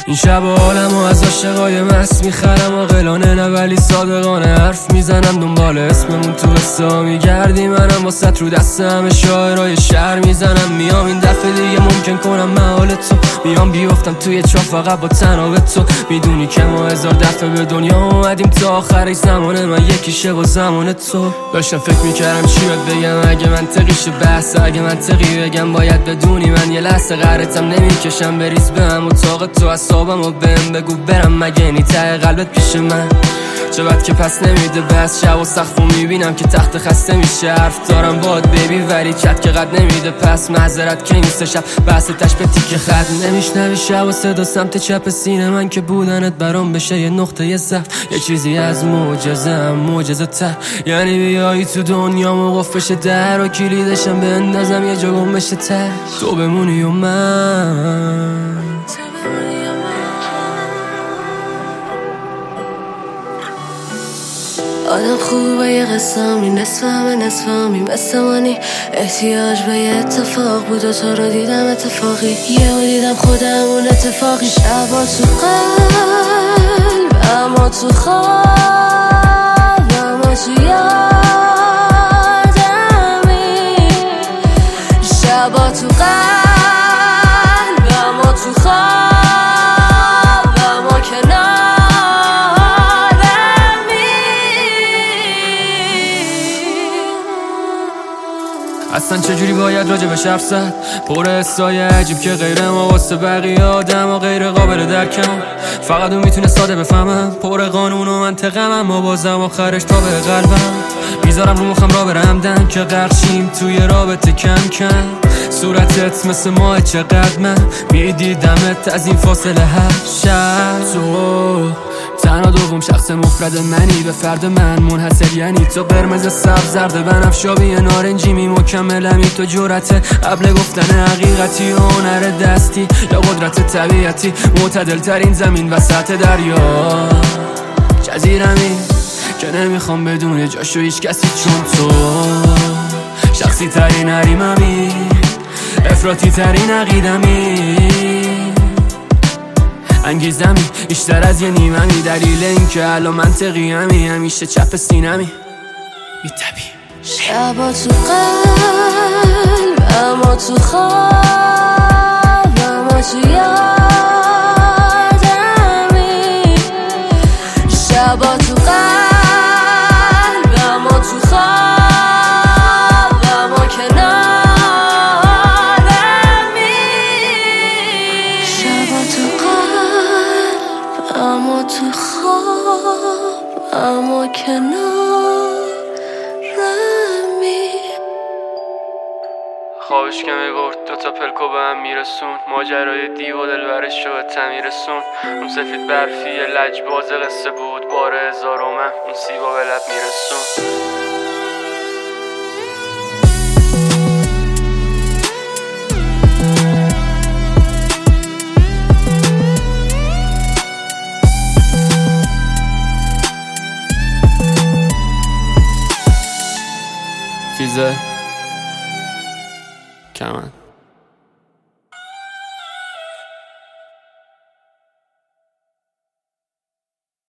این شب حالمو از عاشقای مست میخرم عاقلانه نه ولی صادقانه حرف میزنم دنبال اسممون تو قصه ها میگردی منم واسط رو دست همه شاعرای شهر میزنم میام این دفعه دیگه ممکن کنم محال تو میام بیفتم توی چاه فقط با تناب تو میدونی که ما 1000 دفعه به دنیا اومدیم تا آخرش زمانه من یکیشه با زمان تو داشتم فکر میکردم چی باید بگم اگه منطقیشه بحث اگه منطقی بگم باید بدونی من یه لحظه قهرتم نمیکشم بریز به هم اتاق تو اصابم و بهم بگو برم مگه نی ته قلبت پیش من چه بد که پس نمیده بس شب و سقفو میبینم که تخت خسته میشه حرف دارم باد بیبی ولی چت که قد نمیده پس معذرت که نیست شب بحث تش به تیک خط نمیشنوی شب و صدا سمت چپ سینه من که بودنت برام بشه یه نقطه ضعف یه چیزی از معجزه ته یعنی بیایی تو دنیامو قفش در و کلیدشم بندازم یه جا گم بشه ته تو بمونی و من آدم خوبه یه قسمی نصفمی مثل منی احتیاج به یه اتفاق بود و تو رو دیدم اتفاقی یهو دیدم خودمون اتفاقی شبا تو قلب اما تو خواب اما تو یادمی شبا تو قلب اما تو خواب اما کنار اصلا چجوری باید راجبش حرف زد پر حسای عجیب که غیر ما واسه بقیه آدم و غیر قابل درکم فقط اون میتونه ساده بفهمم پر قانون و منطقم اما بازم آخرش تا به قلبم میذارم رو مخم را برمدن که غرقشیم توی رابطه کم کم صورتت مثل ماه چقدر من میدیدمت از این فاصله هر شب تو تنها دوم شخص مفرد منی به فرد من منحصر یعنی تو قرمز سبز زرد بنفشابی نارنجی می مکملمی تو جرأت قبل گفتن حقیقتی و هنر دستی یا قدرت طبیعتی معتدل ترین زمین وسط دریا جزیرمی که نمیخوام بدون جاشو هیچ کسی چون تو شخصی ترین حریممی افراطی ترین عقیدمی انگیزمی بیشتر از یه نیممی دلیل این که الان منطقی همیشه چپ سینمی میتبی شبا تو قلب اما تو خواب اما تو یادمی شبا تو قلب اما تو خواب اما کنارمی شبا تو قلب اما تو خواب اما کنارمی خوابش که میبرد دوتا پلکو به هم میرسون ماجرای دیو و دلبرش رو به تمی رسون اون سفید برفی لجباز قصه بود بار هزارمه اون سیبا به لب میرسون فیزه کمن